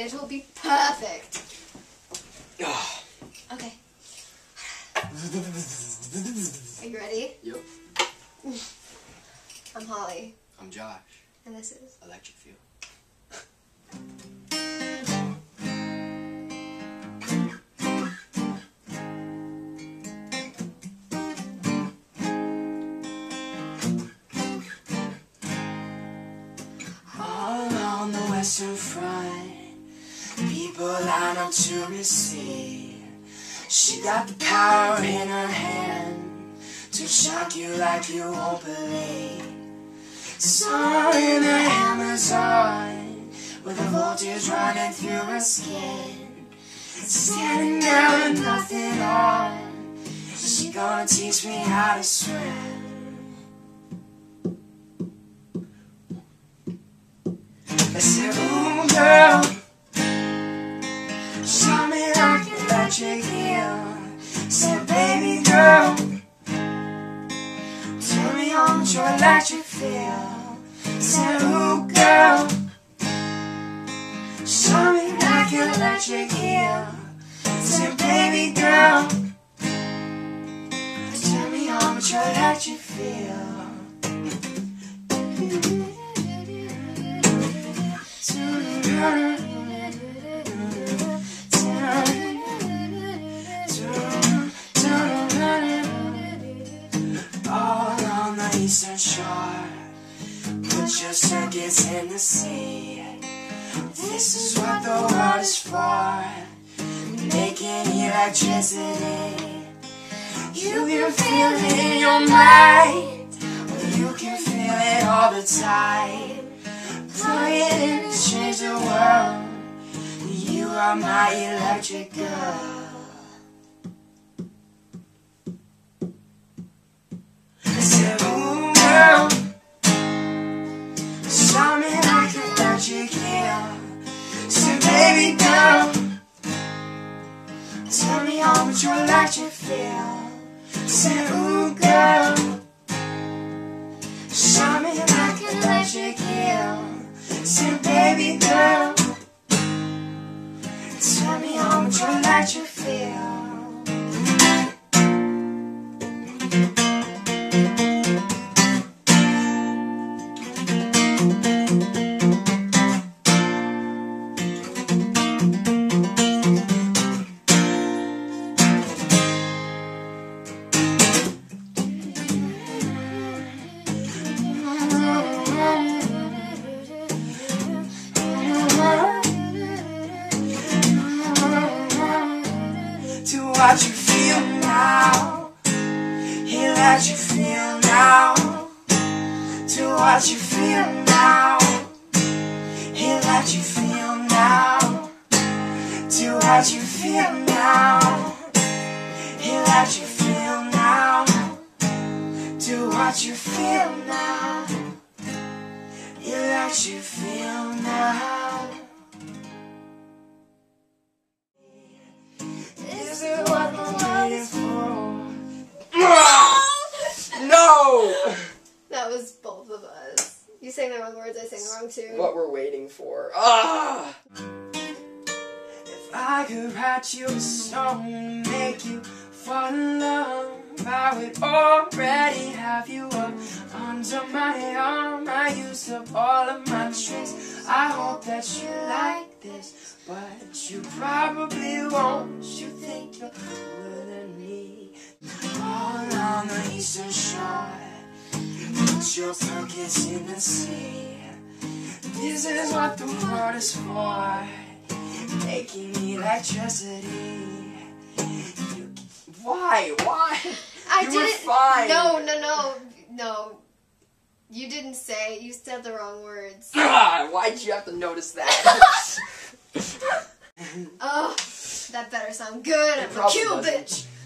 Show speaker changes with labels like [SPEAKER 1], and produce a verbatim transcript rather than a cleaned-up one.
[SPEAKER 1] it will be perfect. Okay. Are you ready?
[SPEAKER 2] Yep.
[SPEAKER 1] I'm Holly.
[SPEAKER 2] I'm Josh.
[SPEAKER 1] And this is
[SPEAKER 2] Electric Feel. All on the Western Front, people line up to receive. She got the power in her hand to shock you like you won't believe. Somewhere in the Amazon, with a voltage running through her skin, standing there with nothing on. She gonna teach me how to swim. I said, ooh girl, show me like electric eel. Said, baby girl, tell me how much your electric feel. Said, ooh girl, show me like electric eel. Said, baby girl, tell me how much your electric feel. All on the eastern shore, put your circuits in the sea. This is what the world is for, making electricity. You can feel it in your mind, or you can feel it all the time. Plug it in and change the world. You are my electric girl. I said, ooh girl, show me like electric eel. Said, baby girl, tell me how much your electric feel. Said, ooh girl, show me like electric eel. Said, baby girl, tell me how much your electric feel. To what you feel now, he let you feel now. To what you feel now, he let you feel now. To what you feel now, he let you feel now. To what you feel now, he let you feel now. This is what the world is for. No!
[SPEAKER 1] That was both of us. You sang the wrong words, I sang the wrong tune.
[SPEAKER 2] What we're waiting for. Ah! If I could write you a song, make you fall in love, I would already have you up under my arm. I used up all of my tricks. I hope that you like this, but you probably won't. You think you're cooler than me. All on the eastern shore, put your circuits in the sea. This is what the world is for, making electricity. You, why? Why?
[SPEAKER 1] I
[SPEAKER 2] you
[SPEAKER 1] didn't.
[SPEAKER 2] were fine.
[SPEAKER 1] No, no, no, no. You didn't say. You said the wrong words.
[SPEAKER 2] Ah, why'd you have to notice that?
[SPEAKER 1] Oh, that better sound good.
[SPEAKER 2] It
[SPEAKER 1] I'm a cute
[SPEAKER 2] probably
[SPEAKER 1] bitch.